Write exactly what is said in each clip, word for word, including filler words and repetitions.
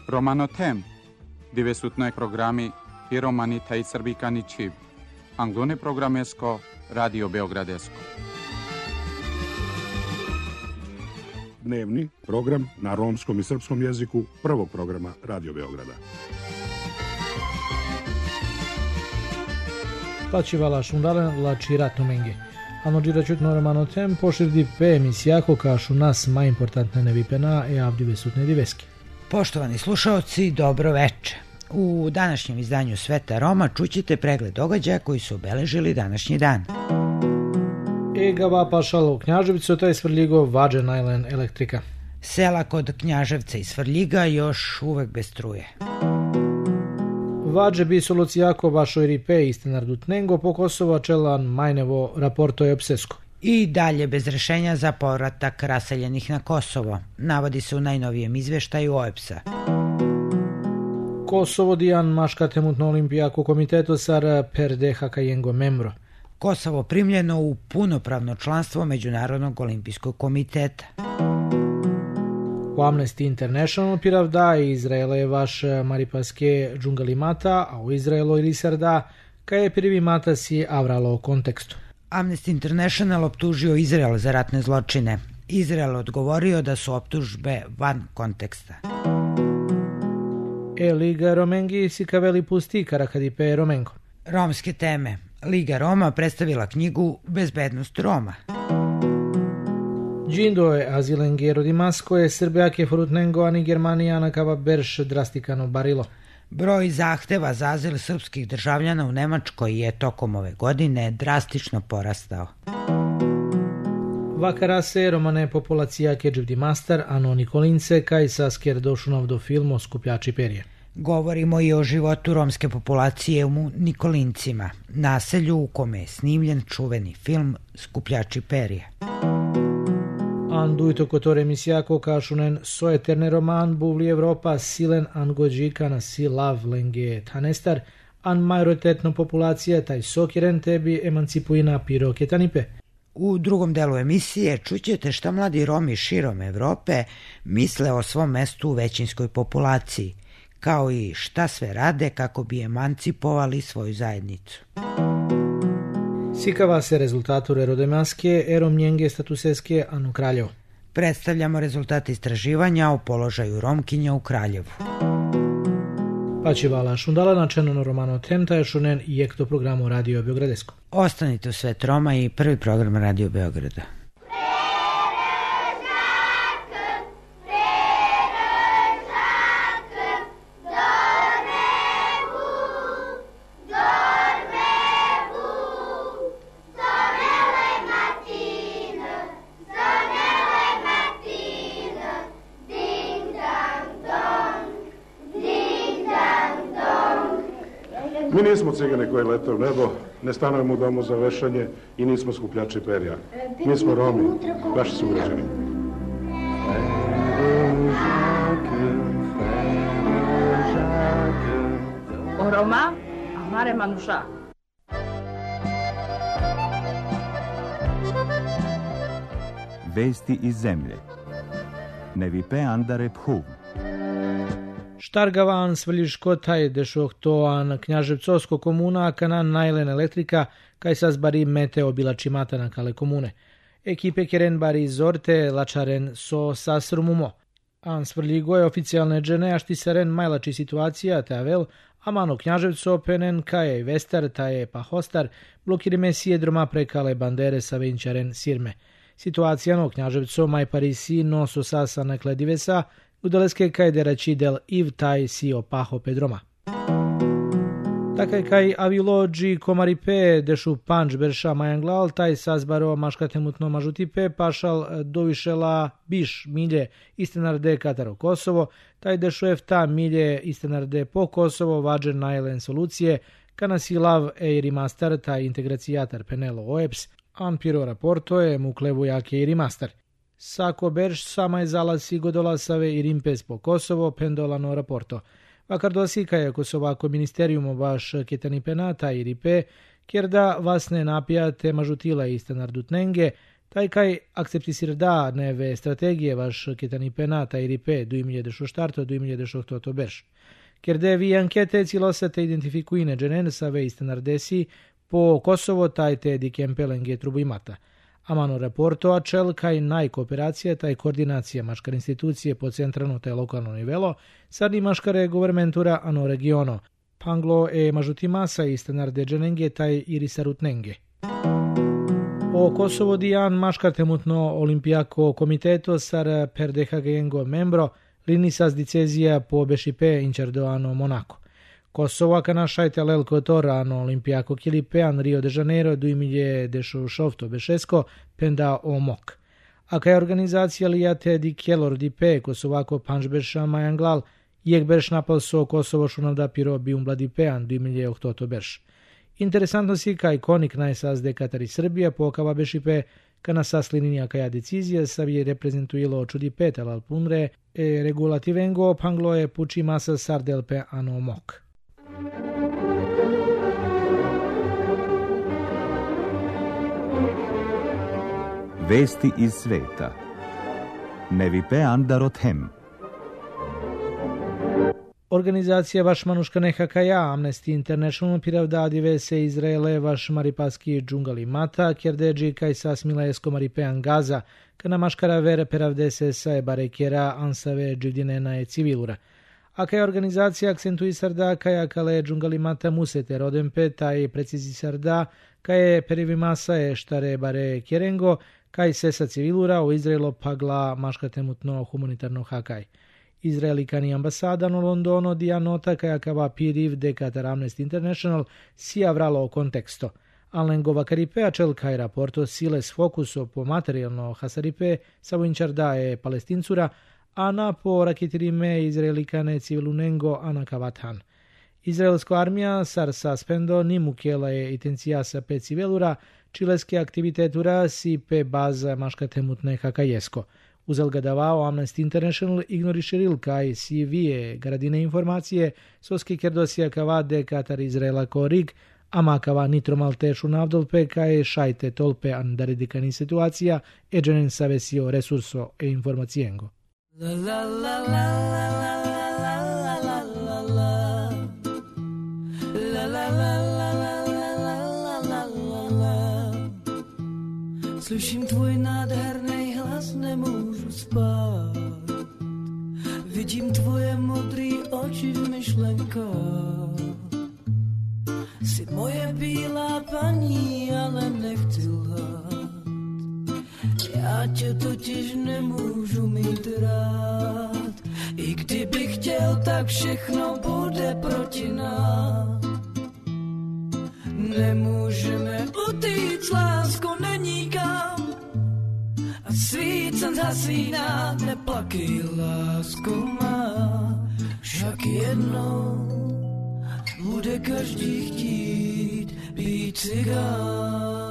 Romanotem, divesutnoj programi i romani taj srbikani čiv. Anglone programesko, Radio Beogradesko. Dnevni program na romskom i srpskom jeziku prvog programa Radio Beograda. Plaćivala šundalen lači ratnomenge. Ано ġiraċut normanotem poširdi pe emisijako kašu nas majimportantne nevipena e avdive sutne diveski. Poštovani slušaoci, dobro veče. U današnjem izdanju Sveta Roma čućete pregled događaja koji su obeležili današnji dan. Egava pašalo u Knjaževcu, taj Svrljigo vađe najlen elektrika. Sela kod Knjaževca i Svrljiga još uvek bez struje. Vađe bi solucijako vašoj ripe istenardut nengo po Kosova čelan majnevo raporto je obsesko. I dalje bez rešenja za povratak raseljenih na Kosovo, navodi se u najnovijem izveštaju O E P S-a. Kosovo dijan maškatemutno olimpijako komiteto sar per deha jengo membro. Kosovo primljeno u punopravno članstvo Međunarodnog olimpijskog komiteta. U Amnesty International piravda Izraela je vaš maripaske džungalimata, a u Izraelu i risarda ka je prvi mata si avralo o kontekstu. Amnesty International optužio Izrael za ratne zločine. Izrael odgovorio da su optužbe van konteksta. E Liga Romengi si kaveli pusti karakadipe Romenko. Romske teme. Liga Roma predstavila knjigu Bezbednost Roma. Džindo je azilengero di Masko je Srbijake frutnengo ani Germanijana kava berš drastikano barilo. Broj zahteva za azil srpskih državljana u Nemačkoj je tokom ove godine drastično porastao. Vakara se romane populacija keđev di Mastar, ano Nikolince, kaj sa sker došunov do filmu Skupljači perje. Govorimo i o životu romske populacije u Nikolincima, naselju u kome je snimljen čuveni film Skupljači perje. Anduito kotore misijako kašunen so eterne roman buvli Evropa silen angođika na si lav lenge tanestar, an majoritetno populacija taj sokiren tebi emancipuina piro ketanipe. U drugom delu emisije čućete šta mladi Romi širom Evrope misle o svom mestu u većinskoj populaciji, kao i šta sve rade kako bi emancipovali svoju zajednicu. Sikava se rezultature rodemaske, erom njenge statuseske anu Kraljevo. Predstavljamo rezultate istraživanja o položaju Romkinja u Kraljevu. Pačivala šundala načeno romano temta je šunen i ekto programu Radio Beogradesko. Ostanite u Svet Roma i prvi program Radio Beograda. Mi nismo cigane koji lete u nebo, ne stanujemo u domu za vešanje i nismo skupljači perja. Mi smo Romi, vaši sugrađani. O Roma, amare manuša. Vesti iz zemlje. Nevipe andare phuv. Štargavan Svrljiško taj dešoh toan Knjaževcosko komuna kanan najlen elektrika kaj sazbari mete obilači mata na kale komune. Ekipe keren bari zorte lačaren so sasrumumo. An Svrljigo je oficijalne džene ašti saren majlači situacija te avel, a mano Knjaževco penen kaj je vestar taj je pa hostar blokirime sjedroma prekale bandere sa venčaren sirme. Situacija no Knjaževco maj parisi no so sasa na kledivesa udaleske kaj derači del iv taj si opaho pedroma. Takaj kaj avilođi komaripe dešu panč berša majanglal taj sazbaro maškatemutno mažutipe pašal dovišela biš milje istenarde Kataro Kosovo, taj dešu efta milje istenarde po Kosovo vađen najlen solucije kana si lav e rimastar taj integracijatar penelo O E P S, an piro raporto je muklevu jake i rimastar. Sako berš sama je zalasi godolasave i rimpes po Kosovo pendolano raporto. Vakar dosika je Kosovako ministerijumo baš ketani penata i ripe, kjer da vas ne napijate mažutila istenardut nenge, taj kaj akceptisir da neve strategije vaš kitani penata i ripe du imilje dešo štarto, du imilje dešo to beš. Ker de vi ankete cilosate identifikuine dženen save istanardesi po Kosovo taj te di kempelenge trubimata. Amano raporto ačel kaj naj kooperacija taj koordinacija maškar institucije po centralno taj lokalno nivelo, sarni maškare governmentura ano regiono. Panglo e mažutimasa istanarde dženenge taj irisarutnenge. O Kosovo dijan maškar temutno olimpijako komiteto sar per dehagengo membro linisas dicezija po bešipe inčardo ano Monako. Kosovo kana šajte lel kotor ano olimpijako kilipean Rio de Janeiro du imilje dešo šofto bešesko penda o mok. A kaj organizacija lijate di kjelor di pe Kosovako panžbeša majanglal jek beš napal so Kosovo šunavda piro bi umbladi pean du imilje ohtoto beš. Interesantno si kaj konik najsas de Katar i Srbija pokava bešipe kana sas linija kaja decizija savje reprezentujilo čudi pet al punre e regulativengo panglo je puči masa sardelpe ano mok. Vesti iz sveta. Nevipe Andarothem. Organizacija vaš manuška nehakaja Amnesty International piravdadive se Izraele vaš maripaski džungali mata, kjerdeđi kaj sas milajesko maripean Gaza, kana maškara vere peravde se sae barekera ansave dživdinena je civilura. A kaj organizacija akcentui sarda kaja kale džungali mata musete rodempe, taj precizi sarda kaj perivimasa je štare bare kjerengo, kaj sesa civilura o Izraelo pagla maška temutno humanitarno hakaj. Izraelikani ambasada no Londono dia nota kaja kava piriv de Qatar Amnesty International si avralo o konteksto. Alengova karipea čel kaj raporto siles fokuso po materijalno hasaripe savojnčarda je palestincura, a na po raketirime Izraelikane civilunengo ana kavathan. Izraelsko armija sar saspendo ni mukela je itencijasa pe civilura, čileske aktivitetura si pe baza maška temutne hakajesko. Uzel ga davao Amnesty International ignorišeril kaj si vije gradine informacije soske kerdosija kava de Katar Izraela korig, ama kava nitro maltešu navdolpe kaj šajte tolpe andaridikani situacija e dženen savesio resurso e informacijengo. La la la la la la la la la la la la la la la la. Slyším tvoj nádherný hlas, nemůžu spát. Vidím tvoje modrý oči v myšlenkách. Jsi moje bílá paní, ale nechci lhát. Já tě totiž nemůžu mít rád. I kdybych chtěl, tak všechno bude proti nás. Nemůžeme utýct, lásko není kam. A svícen zhasíná, neplakej, lásko má. Však jednou bude každý chtít být cigán.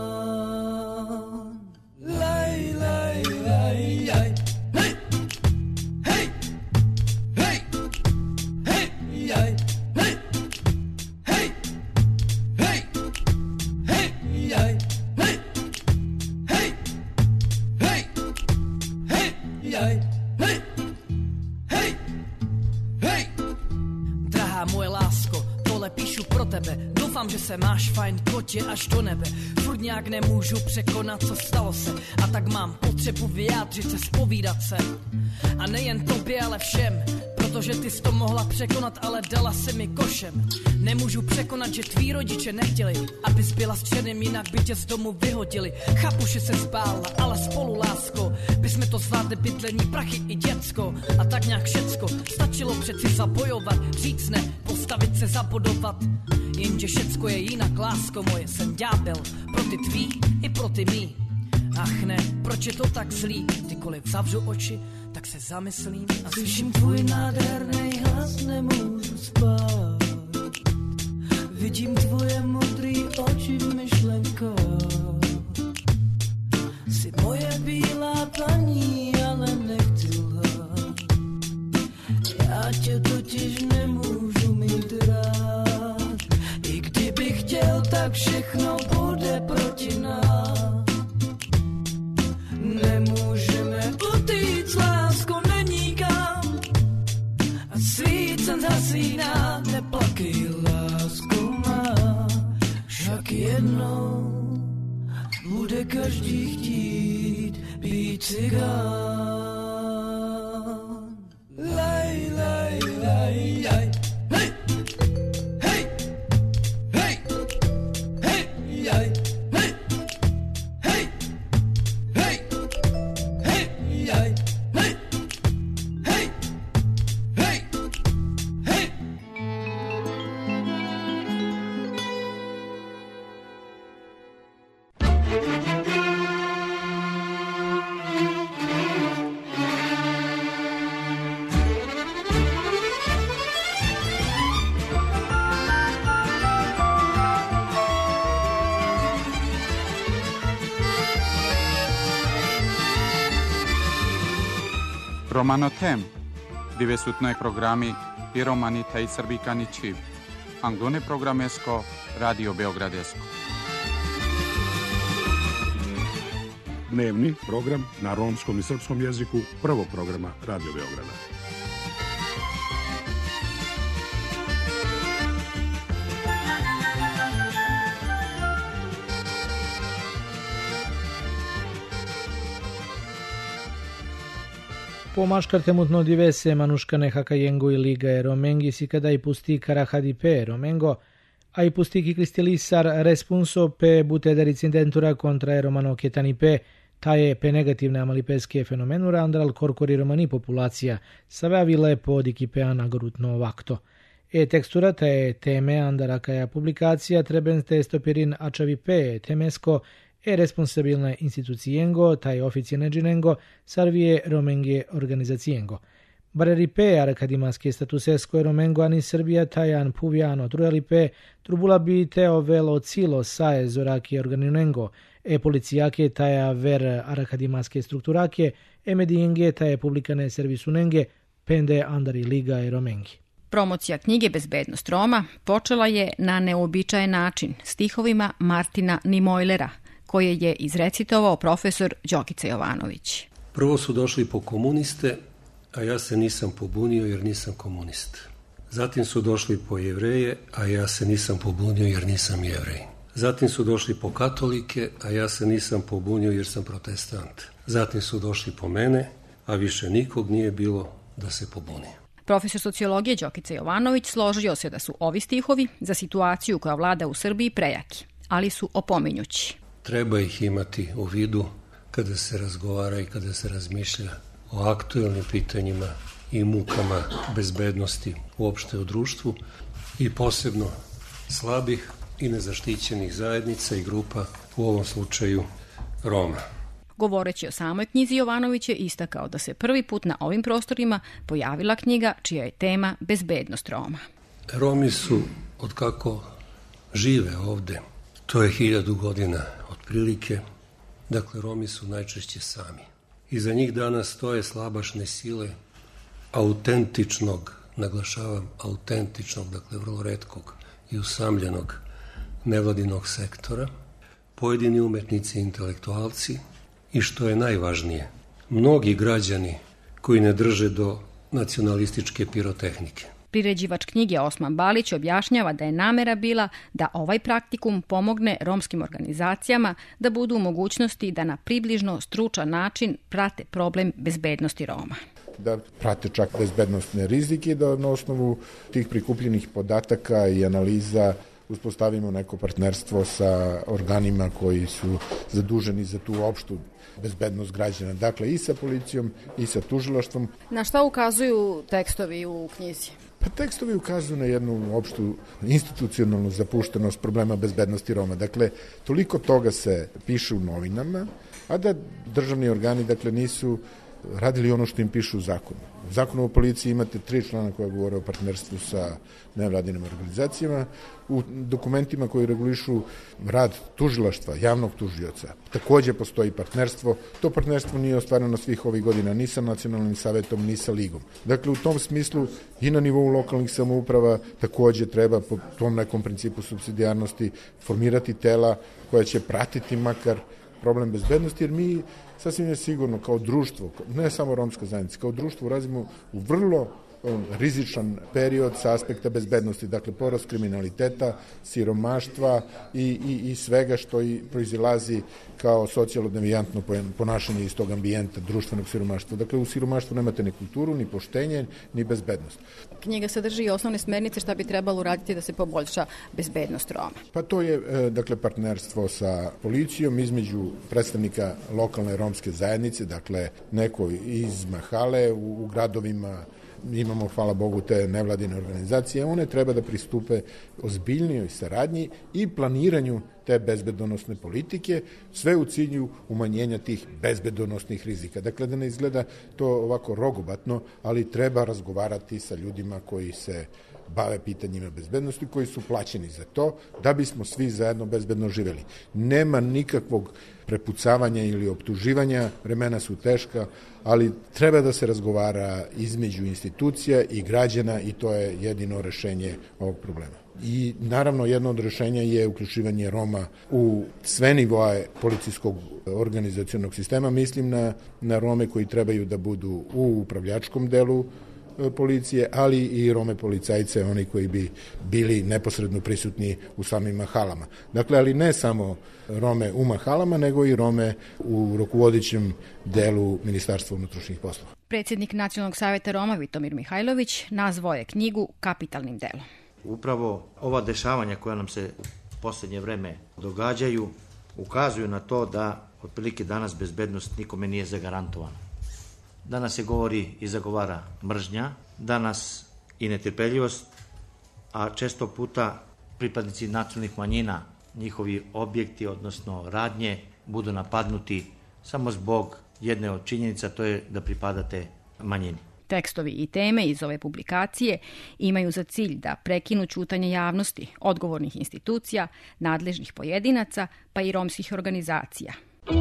Laj, laj, laj, laj. Hej, hej, hej, hej, jaj, hej, hej, hej, hej, jaj, hej, hej, hej, hej, jaj, hej, hej, hej. Drahá moje lásko, tohle píšu pro tebe. Doufám, že se máš fajn, kotě až do nebe. Furt nějak nemůžu překonat, co stalo se. A tak mám potřebu vyjádřit se, zpovídat se. A nejen tobě, ale všem. Protože ty jsi to mohla překonat, ale dala si mi košem. Nemůžu překonat, že tví rodiče nechtěli, abys byla s černým, jinak by tě z domu vyhodili. Chápu, že se spála, ale spolu, lásko, bychom to zvládli, bydlení, prachy i děcko. A tak nějak všecko, stačilo přeci zabojovat, říct ne, postavit se, zabodovat. Jenže všecko je jinak, lásko moje, jsem ďábel, pro ty tvý i pro ty mý. Ach ne, proč je to tak zlý, kdykoliv zavřu oči, tak se zamyslím a slyším tvůj nádherný hlas, nemůžu spát. Vidím tvoje modrý oči v myšlenkách. Jsi moje bílá paní, ale nechci lhát. Já tě totiž nemůžu mít rád. I kdybych chtěl, tak všechno bude proti nás. každý chtít být cigán. Laj, laj, laj, laj. Hej! Hej! Hej! Hej! Jaj! Hej! Hej! Hej! Hej! Jaj! Hej! Hej! Hej! Hej! Romanotem, divesutnoj programi i romani taj srbikani čiv. Anglone programesko, Radio Beogradesko. Dnevni program na romskom i srpskom jeziku prvog programa Radio Beograda. Pomaškar temutno divese manuškane hakajengo i liga e romengi si kada i pusti karahadipe romengo, a i pusti ki kristilisar responso pe butedar incidentura contra e romano ketanipe, taje pe negativne amalipeske fenomenura andral korkori romani populacija, savavile pod ikipeana grutno vakto. E tekstura te teme andara kaja publikacija treben te stopirin ačavipe temesko e responsabilne institucijengo, taj oficijene džinengo, sarvije romenge organizacijengo. Bareripe arkadimaske statusesko e romengo ani Srbija tajan puvjano trujalipe, trubula bi teo velo cilo sae zoraki organinengo, e policijake taja ver arkadimaske strukturake, e medijenge taje publikane servisunenge, pende andari liga e romengi. Promocija knjige Bezbednost Roma počela je na neobičajen način stihovima Martina Nimojlera, koje je izrecitovao profesor Đokica Jovanović. Prvo su došli po komuniste, a ja se nisam pobunio jer nisam komunist. Zatim su došli po Jevreje, a ja se nisam pobunio jer nisam Jevrej. Zatim su došli po katolike, a ja se nisam pobunio jer sam protestant. Zatim su došli po mene, a više nikog nije bilo da se pobuni. Profesor sociologije Đokica Jovanović složio se da su ovi stihovi za situaciju koja vlada u Srbiji prejaki, ali su opominjući. Treba ih imati u vidu kada se razgovara i kada se razmišlja o aktuelnim pitanjima i mukama bezbednosti uopšte u društvu i posebno slabih i nezaštićenih zajednica i grupa, u ovom slučaju Roma. Govoreći o samoj knjizi, Jovanović je istakao da se prvi put na ovim prostorima pojavila knjiga čija je tema Bezbednost Roma. Romi su, otkako žive ovde, to je hiljadu godina otprilike, dakle Romi su najčešće sami. Iza njih danas stoje slabašne sile autentičnog, naglašavam, autentičnog, dakle vrlo retkog i usamljenog nevladinog sektora, pojedini umetnici i intelektualci i što je najvažnije, mnogi građani koji ne drže do nacionalističke pirotehnike. Priređivač knjige Osman Balić objašnjava da je namera bila da ovaj praktikum pomogne romskim organizacijama da budu u mogućnosti da na približno stručan način prate problem bezbednosti Roma. Da prate čak bezbednostne rizike, da na osnovu tih prikupljenih podataka i analiza uspostavimo neko partnerstvo sa organima koji su zaduženi za tu opštu bezbednost građana. Dakle, i sa policijom i sa tužilaštvom. Na šta ukazuju tekstovi u knjizi? Pa tekstovi ukazuju na jednu opštu institucionalnu zapuštenost problema bezbednosti Roma. Dakle, toliko toga se piše u novinama, a da državni organi, dakle, nisu radili ono što im piše u zakonu. U zakonu o policiji imate tri člana koja govore o partnerstvu sa nevladinim organizacijama. U dokumentima koji regulišu rad tužilaštva, javnog tužioca, takođe postoji partnerstvo. To partnerstvo nije ostvareno svih ovih godina ni sa nacionalnim savetom, ni sa ligom. Dakle, u tom smislu i na nivou lokalnih samouprava takođe treba po tom nekom principu supsidijarnosti formirati tela koja će pratiti makar problem bezbednosti, jer mi sasvim je sigurno kao društvo, ne samo romska zajednica, kao društvo razimo u vrlo rizičan period sa aspekta bezbednosti, dakle porast kriminaliteta, siromaštva i, i, i svega što i proizilazi kao socijalno devijantno ponašanje iz tog ambijenta društvenog siromaštva. Dakle, u siromaštvu nemate ni kulturu, ni poštenje, ni bezbednost. Knjiga sadrži i osnovne smernice šta bi trebalo uraditi da se poboljša bezbednost Roma. Pa to je, dakle, partnerstvo sa policijom između predstavnika lokalne romske zajednice, dakle, neko iz mahale u, u gradovima. Imamo, hvala Bogu, te nevladine organizacije, one treba da pristupe ozbiljnijoj saradnji i planiranju te bezbedonosne politike, sve u cilju umanjenja tih bezbedonosnih rizika. Dakle, da ne izgleda to ovako rogobatno, ali treba razgovarati sa ljudima koji se bave pitanjima bezbednosti, koji su plaćeni za to, da bismo svi zajedno bezbedno živeli. Nema nikakvog prepucavanja ili optuživanja, vremena su teška, ali treba da se razgovara između institucija i građana i to je jedino rešenje ovog problema. I naravno jedno od rešenja je uključivanje Roma u sve nivoe policijskog organizacionog sistema. Mislim na, na Rome koji trebaju da budu u upravljačkom delu policije, ali i Rome policajce, oni koji bi bili neposredno prisutni u samim mahalama. Dakle, ali ne samo Rome u mahalama, nego i Rome u rukovodećem delu Ministarstva unutrašnjih poslova. Predsjednik Nacionalnog savjeta Roma Vitomir Mihajlović nazvao je knjigu kapitalnim delom. Upravo ova dešavanja koja nam se u posljednje vreme događaju ukazuju na to da otprilike danas bezbednost nikome nije zagarantovana. Danas se govori i zagovara mržnja, danas i netrpeljivost, a često puta pripadnici nacionalnih manjina, njihovi objekti, odnosno radnje, budu napadnuti samo zbog jedne od činjenica, to je da pripadate manjini. Tekstovi i teme iz ove publikacije imaju za cilj da prekinu ćutanje javnosti, odgovornih institucija, nadležnih pojedinaca, pa i romskih organizacija.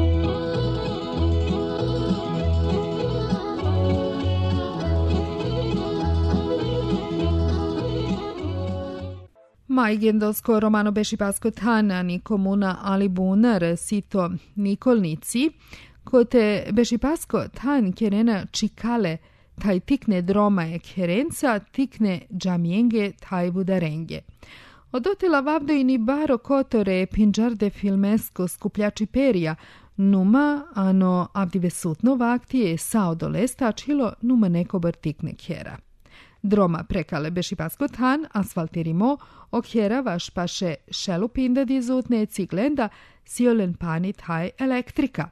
Majgendosko romano Bešipasko Tanani komuna Alibunar sito Nikolnici, kote Bešipasko Tan kerena Čikale taj tikne droma je kerenca, tikne džamijenge taj budarenge. Odotela vavdo i ni baro kotore pinđarde filmesko skupljači perija, numa ano avdive sutno vaktije sao dolesta čilo numa neko bar tikne kjera. Droma prekale Bešipasko Tan asfaltirimo, okjera vaš paše šelupinda dizutne ciglenda siolen pani taj elektrika.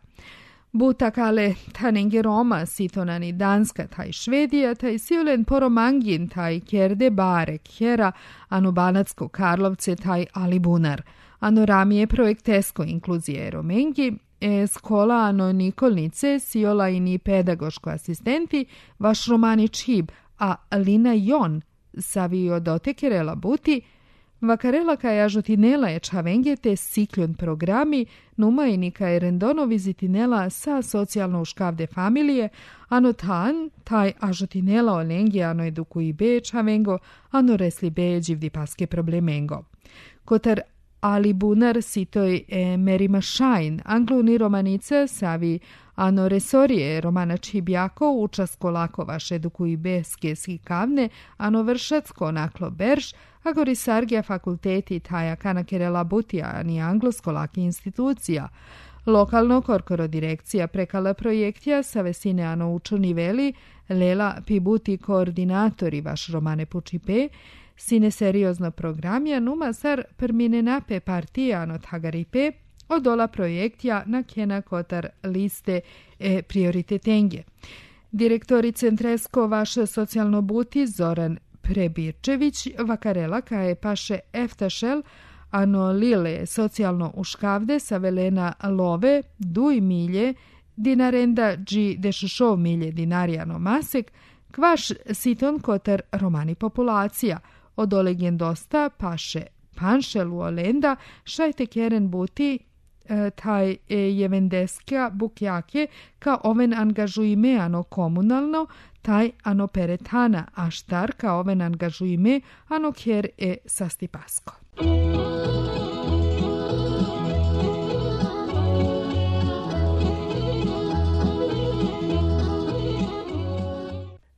Butakale tanenge Roma sitonani Danska taj Švedija taj siolen poromangin taj kjerde bare kjera ano Banatsko Karlovce taj Alibunar. Ano ramije projektesko inkluzije romengi e skola ano Nikolnice siola i ni pedagoško asistenti vaš romani čib a Lina Jon savio dotekerela buti, vakarela kaj ažutinela je čavengete sikljon programi, numa i nika je rendono vizitinela sa socijalno uškavde familije, ano tan, taj ažutinela olengi ano eduku i be čavengo, ano resli be dživdi paske problemengo. Kotar Alibunar sitoj e merima šajn, angluni romanica savi ano resorije romana Čibjako učasko lako vaš eduku i beske skikavne, ano vršacko naklo berš, a gorisargija fakulteti taja kanakerela butija, ani anglosko laki institucija. Lokalno korkoro direkcija prekala projektija sa vesine ano učeni veli, lela pibuti koordinatori vaš romane pučipe, sine seriozno programija numa sar permine nape partija ano tagaripe, odola projektja na kena kotar liste e prioritetenge. Direktori Centresko vaše socijalno buti Zoran Prebirčević vakarela kaje paše eftašel ano lile socijalno uškavde sa velena love duj milje dinarenda dži dešušov milje dinarijano masek kvaš siton kotar romani populacija od olegen dosta paše panšelu olenda šajte keren buti taj jevendeska bukjake ka oven angažujme ano komunalno, taj ano peretana, a štar ka oven angažujme ano kjer e sastipasko.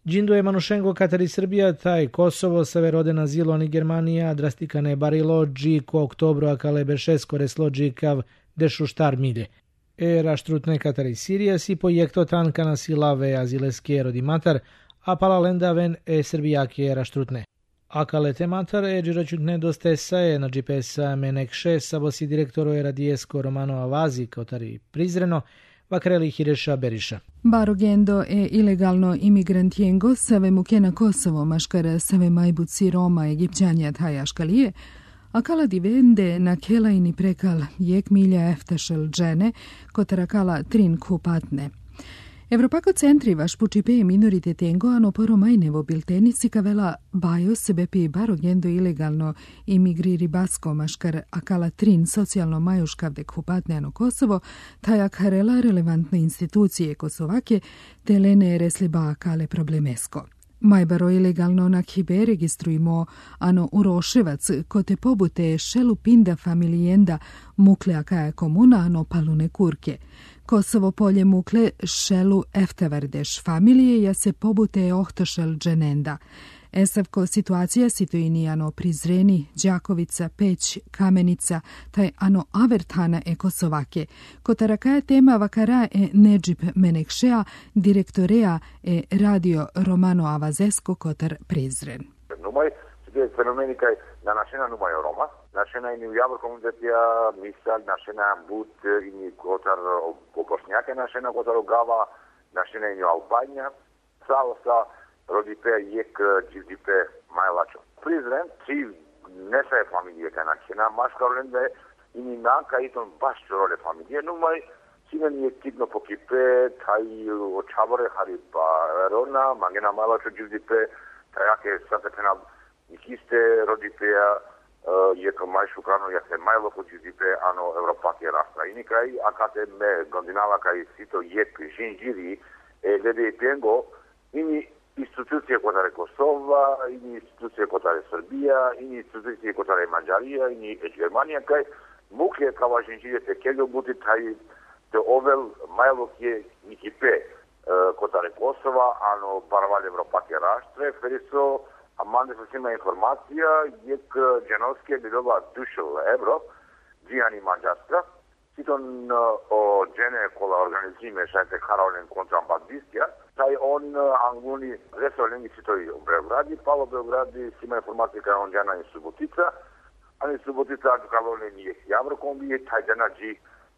Džindu je Manušengo, Katar i Srbija, taj Kosovo, severodena Zilon i Germanija, drastikane barilo, dži ko oktobro, a kale bešesko reslođi kav dešu štar milje. Era štrutne Katar i Sirija si projekto tankana silave azileske rodi matar, a palalendaven e Srbijake era štrutne. Akale te matar e džiračutne dostesa e na G P S-a menekše sabosi direktoro era diesko Romano Avazi, kautari Prizreno, vakreli Hireša Beriša. Barogendo e ilegalno imigrantjengo save muke na Kosovo, maškare save majbuci Roma, Egipćanja tajaškalije, a kala divende na kelajni prekal jek milja eftašel džene, kotara kala trin kupatne. Evropako centri vaš pučipe minoritetengo ano poro majnevo biltenici kavela bajo sebe pi barogendo ilegalno imigriri basko maškar akala trin socijalno majuškavde kupatne ano Kosovo, tajak harela relevantne institucije Kosovake, telene resliba akale problemesko. Majbaro ilegalno na Kibe registrujemo ano uroševac kote pobute šelu pinda familijenda mukle akaja komuna ano palune kurke. Kosovo polje mukle šelu eftevardeš familije ja se pobute ohtošel dženenda. Esavko situacija sitojini ano Prizreni, Đakovica, Peć, Kamenica, taj ano avertana e Kosovake. Kotarakaja tema vakara e Nedžip Menekšea, direktorea e radio Romano Avazesko kotar Prizren. Numai se fenomeni kaj na našena numai Roma, našena i u javor komunitatea misal, našena but i kotar Bošnjake, našena kotar Ogava, našena i Albanja, samo sa rodipe jek dživdipe majlačo. Prizren, tri nesaje familije kaj našena, maškarolende i ni naka i ton baš role familije, numai sine nije kitno pokipe, taj očavore haripa rona, mangena majlačo dživdipe, tajake satepena Nikiste rodipea je to mai šukano, ja se mai loco dživdipe ano Evropake rastra. Ini kaj, akate me gondinala kaj sito jek žinžiri, e glede pengo, ini institucije kotare Kosova, ini institucije kotare Srbija, ini institucije kotare Mađarija, ini Germanija kaj, muke kava žinžiri te keljo buti taj te ovel mai lokje nikipe kotare Kosova, ano paravalje Evropake rastre, feriso a mande se ima informacija, jek dženovske bi doba dušel evro, džijani Mađarska, siton o džene kola organizime šajte Karolin kontrabandistja, taj on anguni resolengi sitoj u Beogradi, palo Beogradi sima informacija kaj on džana i Subotica, ani Subotica Karolin je Javrokombi, taj džana dži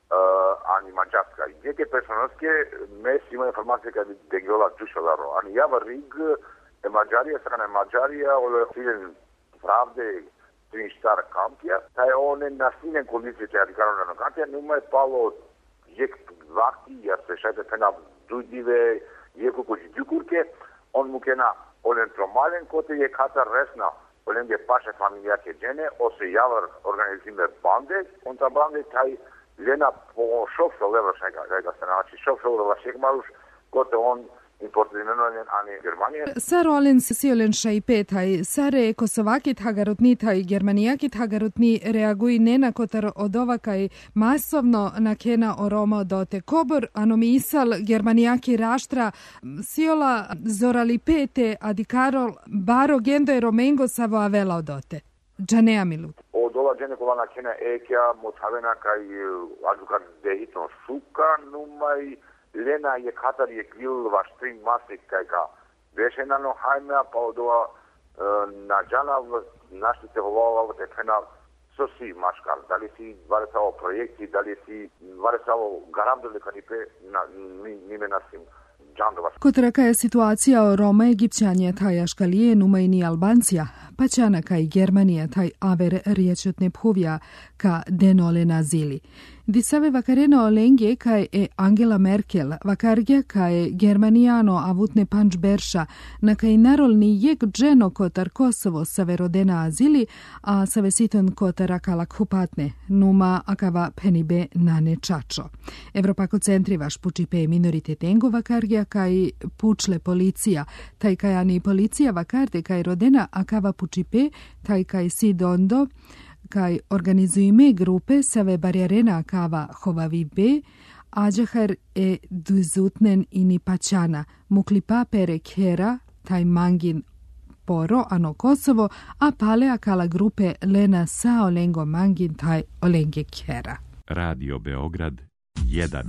ani Mađarska. Jeke personalske mes ima informacija kaj bi degiola dušel evro, ani Javar Rig, Mađarija, strana Mađarija, ole filen pravde, trin štar kampija, taj one na sinen kondicije te adikarona kampija, numa je palo jek vakti, ja se šajte pena dudive, jeku kući djukurke, on mu kena olen tromalen kote je katar resna, olen je paše familijake džene, ose javar organizime bande, on ta bande taj lena po šofšol, evo šajka, šajka se nači, šofšol da šek maruš, kote on Sar olen siolen šajpe taj, sare Kosovaki tagarutni taj, Germanijaki tagarutni reaguj nena kotar od ovakaj masovno na kena o Roma dote. Kobor anomisal Germanijaki raštra siola zorali pete adikarol baro gendo e romengo savo avela odote. Džanea milut. Od ova džene kola na kena ekja motavena kaj advokat dehitno šuka numaj Lena je Katar je kvil vaš tri masik kaj ka vešenano hajmea pa od ova na džana naštite volova te pena so si maškar. Da li si varesavo projekti, da li si varesavo garamdole kanipe nime nasim džandova. Kotraka je situacija o Roma Egipćanje tajaškalije numajni Albancija, pa čana kaj Germanija taj aver riječotne phovja ka denole nazili. Disave vakareno olengje kaj e Angela Merkel, vakargja kaj Germanijano avutne panč berša, na kaj narolni jek dženo kotar Kosovo saverodena azili, a savesiton kotar akala kupatne, numa akava penibe nane čačo. Evropako centri vaš pučipe minoritetengo vakargja kaj pučle policija, taj kaj ani policija vakarde kaj rodena akava pučipe, taj kaj si dondo, kaj organizujeme grupe save barjarena kava hovavi be, ađahar e duzutnen ini pačana, muklipa pere kera, taj mangin poro ano Kosovo, a palea kala grupe Lena sa olengo mangin taj olenge kjera. Radio Beograd jedan.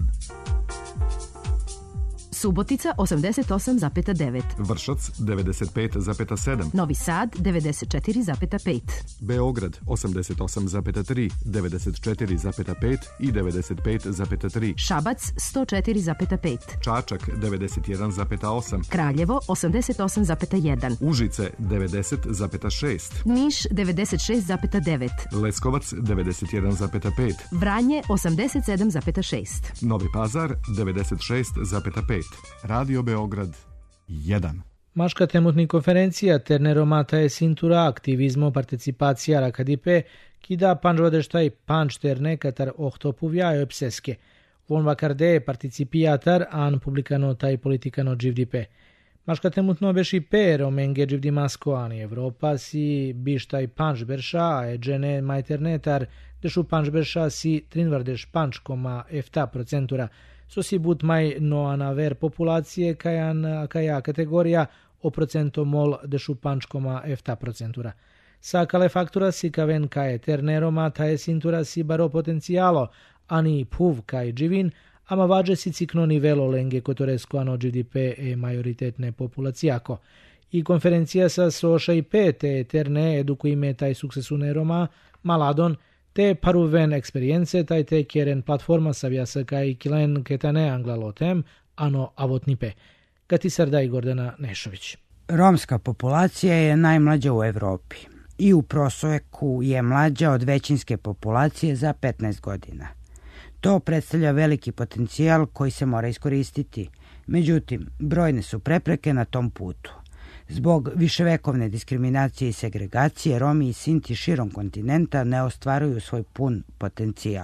Subotica osamdeset osam zarez devet. Vršac devedeset pet zarez sedam. Novi Sad devedeset četiri zarez pet. Beograd osamdeset osam zarez tri, devedeset četiri zarez pet i devedeset pet zarez tri. Šabac sto četiri zarez pet. Čačak devedeset jedan zarez osam. Kraljevo osamdeset osam zarez jedan. Užice devedeset zarez šest. Niš devedeset šest zarez devet. Leskovac devedeset jedan zarez pet. Vranje osamdeset sedam zarez šest. Novi Pazar devedeset šest zarez pet. Radio Beograd jedan. Maška temutni konferencija Terneromata je sintura aktivizmo participacija Rakadipe ki da panjvadeshtaj panj terne katar ohtopuvjajo pseske. Von vakarde participiatar an publikano taj politikano gjivdipe. Maška temutno beši per omenge gjivdimasko ani Evropa si bishtaj panj bersha e gjene majternetar deshu panj bersha si trinvardeš panj koma efta procentura so si but mai no anaver populacije kajan kaja kategorija o procento mol deshu panj koma efta procentura. Sa kale faktura si kaven kaje terneroma taje sintura si baro potencijalo ani puv kaj dživin, ama vađe si cikno nivelo lenge kotoresko ano G D P e majoritetne populacijako. I konferencija sa soša i pete terne edukujime taj suksesu neroma maladon te paruven eksperience taj te kjeren platforma savjasa kaj kilen ketane anglalotem ano avotnipe. Gati Sarda i Gordana Nešović. Romska populacija je najmlađa u Evropi i u proseku je mlađa od većinske populacije za petnaest godina. To predstavlja veliki potencijal koji se mora iskoristiti. Međutim, brojne su prepreke na tom putu. Zbog viševekovne diskriminacije i segregacije, Romi i Sinti širom kontinenta ne ostvaruju svoj pun potencijal.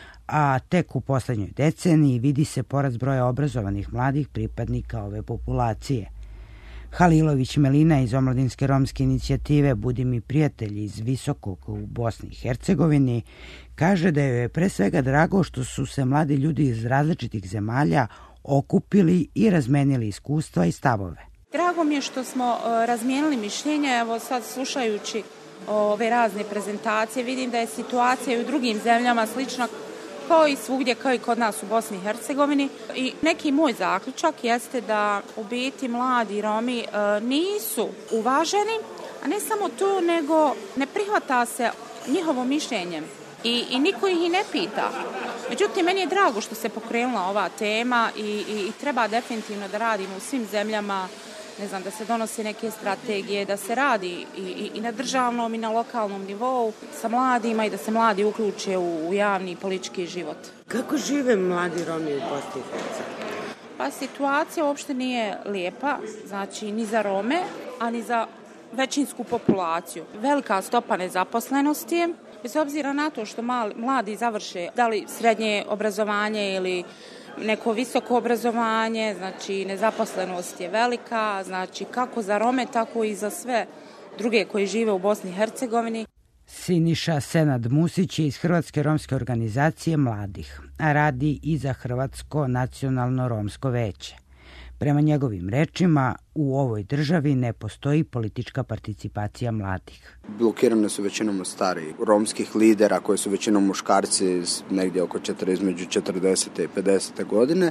A tek u poslednjoj deceniji vidi se porast broja obrazovanih mladih pripadnika ove populacije. Halilović Melina iz omladinske romske inicijative Budi mi prijatelji iz Visokog u Bosni i Hercegovini kaže da joj je pre svega drago što su se mladi ljudi iz različitih zemalja okupili i razmenili iskustva i stavove. Drago mi je što smo razmijenili mišljenja, evo sad slušajući ove razne prezentacije vidim da je situacija i u drugim zemljama slična kao i svugdje, kao i kod nas u Bosni i Hercegovini. I neki moj zaključak jeste da u biti mladi Romi e, nisu uvaženi, a ne samo to, nego ne prihvata se njihovo mišljenje i, i niko ih i ne pita. Međutim, meni je drago što se pokrenula ova tema i, i, i treba definitivno da radimo u svim zemljama, ne znam, da se donose neke strategije, da se radi i, i, i na državnom i na lokalnom nivou sa mladima i da se mladi uključe u, u javni politički život. Kako žive mladi Romi u Bosni i Hercegovini? Pa situacija uopšte nije lijepa, znači ni za Rome, a ni za većinsku populaciju. Velika stopa nezaposlenosti je, bez obzira na to što mali, mladi završe da li srednje obrazovanje ili neko visoko obrazovanje, znači nezaposlenost je velika, znači kako za Rome, tako i za sve druge koji žive u Bosni i Hercegovini. Siniša Senad Musić je iz Hrvatske romske organizacije mladih, a radi i za Hrvatsko nacionalno romsko veće. Prema njegovim rečima, u ovoj državi ne postoji politička participacija mladih. Blokirane su većinom od starijih romskih lidera koji su većinom muškarci negdje oko četiri, između četrdesete i pedesete godine.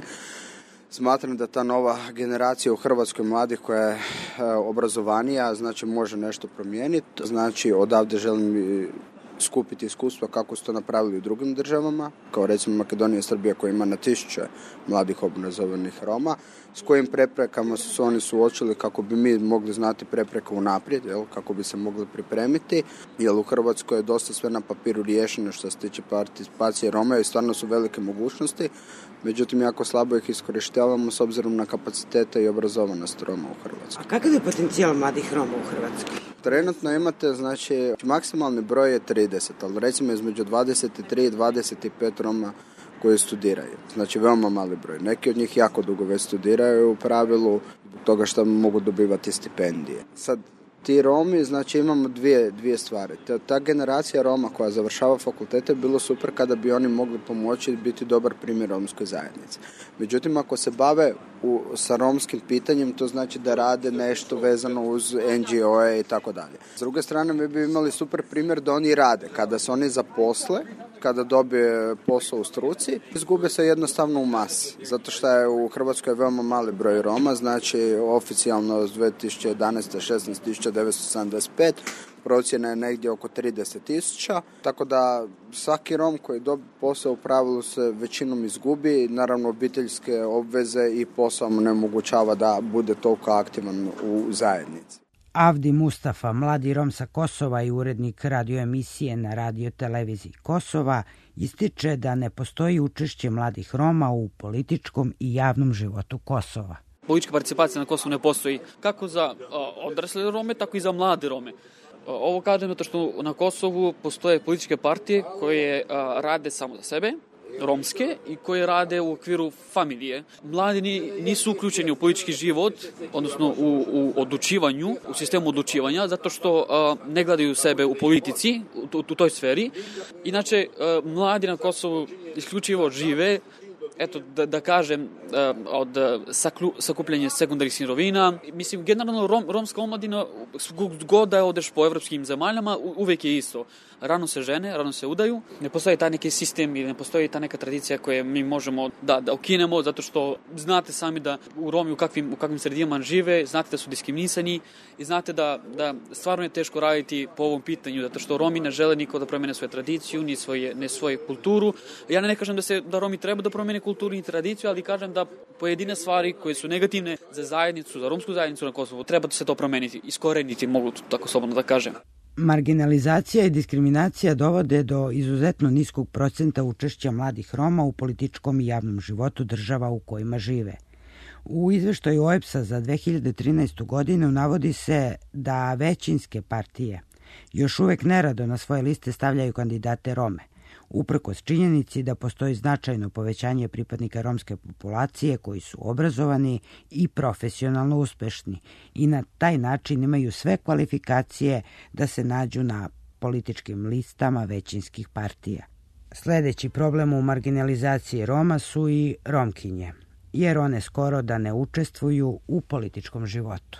Smatram da ta nova generacija u Hrvatskoj mladih koja je obrazovanija, znači može nešto promijeniti. Znači odavde želim skupiti iskustva kako su to napravili u drugim državama, kao recimo Makedonija i Srbija koja ima na tisuće mladih obrazovanih Roma, s kojim preprekama su se oni suočili kako bi mi mogli znati prepreke unaprijed, jel, kako bi se mogli pripremiti, jer u Hrvatskoj je dosta sve na papiru riješeno što se tiče participacije Roma i stvarno su velike mogućnosti, međutim jako slabo ih iskorištavamo s obzirom na kapacitete i obrazovanost Roma u Hrvatskoj. A kakav je potencijal mladih Roma u Hrvatskoj? Trenutno imate, znači, maksimalni broj je trideset, ali recimo između dvadeset tri i dvadeset pet Roma koji studiraju. Znači, veoma mali broj. Neki od njih jako dugo već studiraju u pravilu, zbog toga što mogu dobivati stipendije. Sad, Ti Romi, znači imamo dvije, dvije stvari. Ta, ta generacija Roma koja završava fakultete bilo super kada bi oni mogli pomoći i biti dobar primjer romskoj zajednici. Međutim, ako se bave u, sa romskim pitanjem, to znači da rade nešto vezano uz en dži o-e i tako dalje. S druge strane, mi bi imali super primjer da oni rade. Kada se oni zaposle, kada dobije posao u struci, izgube se jednostavno u masi. Zato što je u Hrvatskoj veoma mali broj Roma, znači oficijalno dvije tisuće jedanaeste. šesnaest tisuća devetsto sedamdeset pet, procjena je negdje oko trideset tisuća, tako da svaki Rom koji dobije posao u pravilu se većinom izgubi, naravno obiteljske obveze i posao mu ne omogućava da bude toliko aktivan u zajednici. Avdi Mustafa, mladi Rom sa Kosova i urednik radioemisije na radio televiziji Kosova, ističe da ne postoji učešće mladih Roma u političkom i javnom životu Kosova. Politička participacija na Kosovu ne postoji kako za odrasle Rome, tako i za mlade Rome. Ovo kažem zato što na Kosovu postoje političke partije koje rade samo za sebe, romske, i koje rade u okviru familije. Mladi nisu uključeni u politički život, odnosno u, u odlučivanju, u sistemu odlučivanja, zato što ne gledaju sebe u politici, u, u toj sferi. Inače, mladi na Kosovu isključivo žive, eto, da, da kažem, od saklu, sakupljanja sekundarnih sirovina. Mislim, generalno rom, romska omladina, god da odeš po evropskim zemaljama, uvek je isto. Rano se žene, rano se udaju. Ne postoji taj neki sistem i ne postoji ta neka tradicija koju mi možemo da, da ukinemo, zato što znate sami da u Romi u kakvim, u kakvim sredinama žive, znate da su diskriminisani i znate da, da stvarno je teško raditi po ovom pitanju, zato što Romi ne žele niko da promene svoju tradiciju, ni svoje, ne svoju kulturu. Ja ne kažem da, se, da Romi treba da promene kulturu i tradiciju, ali kažem da pojedine stvari koje su negativne za zajednicu, za romsku zajednicu na Kosovu, treba da se to promeniti, iskoreniti, mogu tako slobodno da kažem. Marginalizacija i diskriminacija dovode do izuzetno niskog procenta učešća mladih Roma u političkom i javnom životu država u kojima žive. U izveštaju o e b s-a za dve hiljade trinaestu. godinu navodi se da većinske partije još uvek nerado na svoje liste stavljaju kandidate Rome, uprkos činjenici da postoji značajno povećanje pripadnika romske populacije koji su obrazovani i profesionalno uspešni i na taj način imaju sve kvalifikacije da se nađu na političkim listama većinskih partija. Sljedeći problem u marginalizaciji Roma su i Romkinje, jer one skoro da ne učestvuju u političkom životu.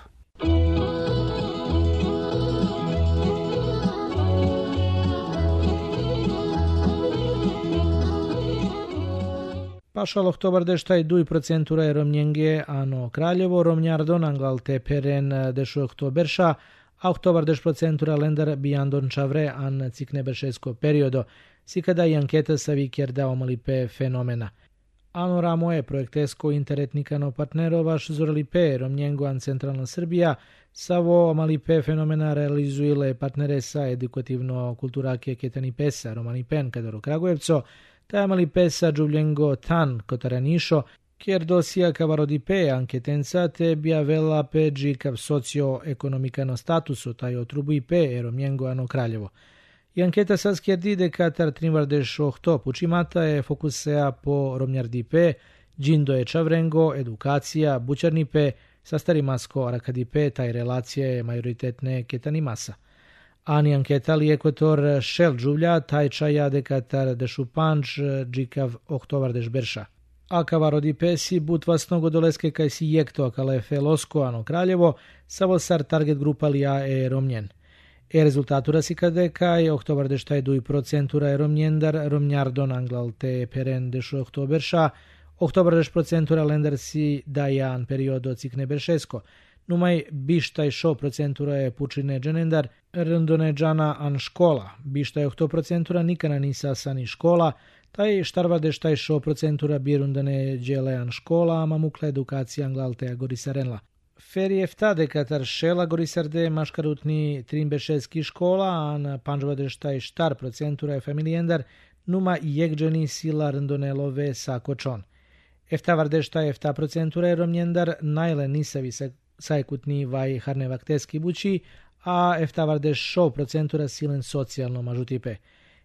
Pašal oktobar deštaj duj procentura je Romnjenge ano Kraljevo, Romnjardon angal te peren dešu oktoberša, a oktobar deš procentura lendar bijandon čavre an cikneberšesko periodo, si kada i anketa sa vikjer dao malipe fenomena. Ano ramo je projektesko interetnikano partnerovaš zoralipe Romnjengo an centralna Srbija, savo malipe fenomena realizuile partnere sa edukativno kulturake ketani pesa Romani pen kadoro Kragujevco, ta malipe sa Giuliengo Tan Kotaranišo, kjer dosija kavarodipe anketenca te biavela pe džikav socioekonomikano statusu taj otrubu ipe Romnjengo ano Kraljevo. I anketa sa skjerdide katar trinvardeš ohto pučimata je fokusea po Romnjardipe, džindo je čavrengo, edukacija, bučarnipe, sastarimasko arakadipe, taj relacije je majoritetne ketanimasa. Ani anketa li ekvator šel džuvlja, taj čaja dekatar dešu panč, džikav oktovar deš berša. A kavarodipe si butvasno godoleske kaj si jekto akale felosko ano Kraljevo, savo sar target grupa lija e Romnjen. E rezultatura si kade kaj oktobar deštaj duj procentura je Romnjendar, Romnjardon anglal te peren dešu oktoberša, oktobar deš procentura lendar si dajan periodo cikne beršesko. Numaj bištaj šo procentura je pučine dženendar, rndone džana an škola, bištaj okto procentura nikana nisa sani škola, taj štarva deštaj šo procentura birundane džele an škola, mamukla edukacija anglal te agorisarenla. Feri efta dekatar šela gorisarde maškarutni trinbešeski škola, an panžvadeštaj štar procentura je familijendar, numa jekđeni sila rndonelove sakočon. Efta vardeštaj efta procentura je romnjendar, najle nisavi sajkutni vaj harnevakteski bući, a efta vardeš šov procentura silen socijalno mažutipe.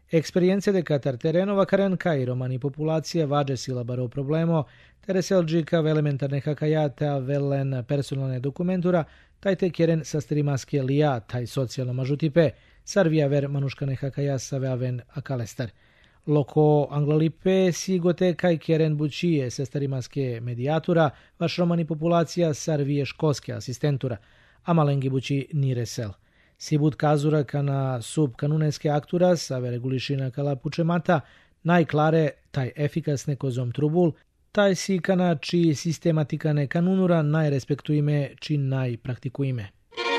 Experienze de Katar terenova karen kaj romani populacije vađe silabaro problemo, tere selđika elementarne hakajata velen personalne dokumentura, taj te kjeren sastrimaske lija, taj socijalno mažutipe, sarvija ver manuškane hakaja saveaven akalestar. Loko anglalipe sigote kaj kjeren bučije sestarimaske medijatura, vaš romani populacija sarvije školske asistentura, a malengi buči niresel. Sibut kazura kana sub kanuneske aktura save regulišina kala pučemata, najklare taj efikasne kozom trubul, taj si kana či sistematikane kanunura najrespektuime či najpraktikuime.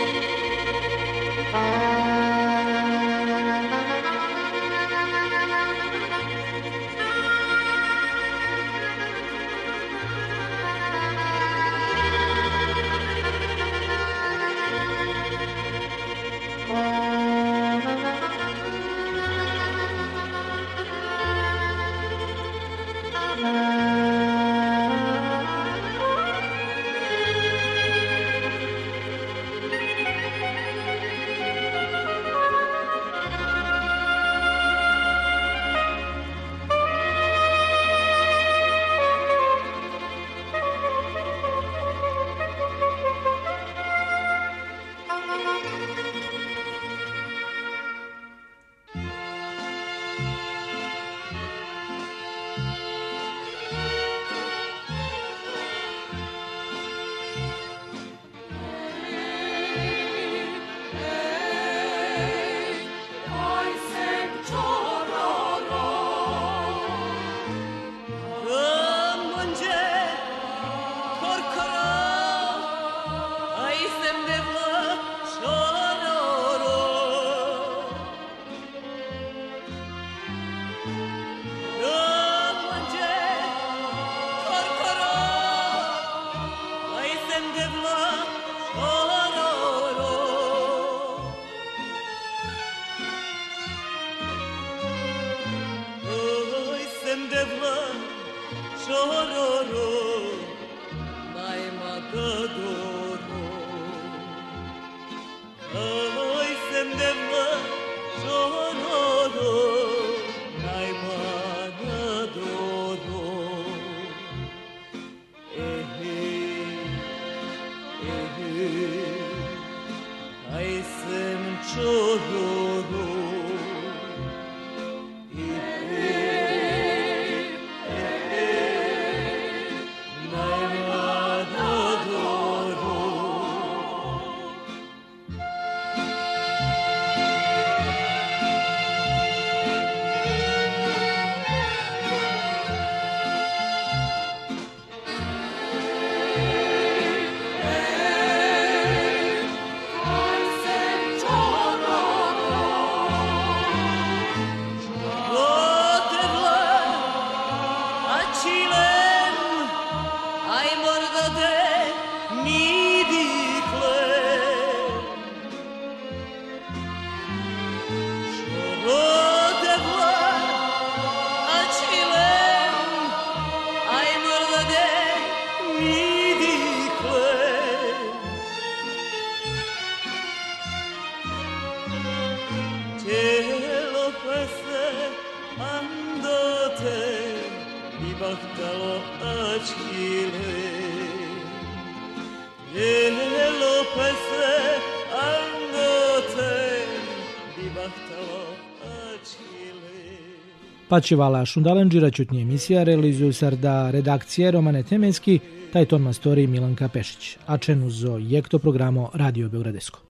Pačivala Šundalanđira čutnje emisija realizuju sarda redakcije Romane Temenski, taj ton mastori Milanka Pešić, a čenu zo jekto programo Radio Beogradesko.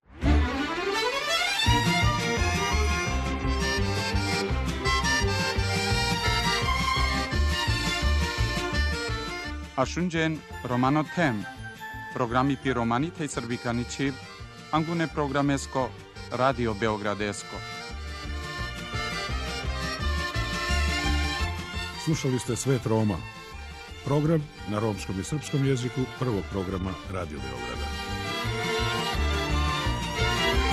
Ashunjen Romano Tem, programi pi romani tej srbikani čib, angune programesko Radio Beogradesko. Slušali ste Svet Roma, program na romskom i srpskom jeziku prvog programa Radio Beograda.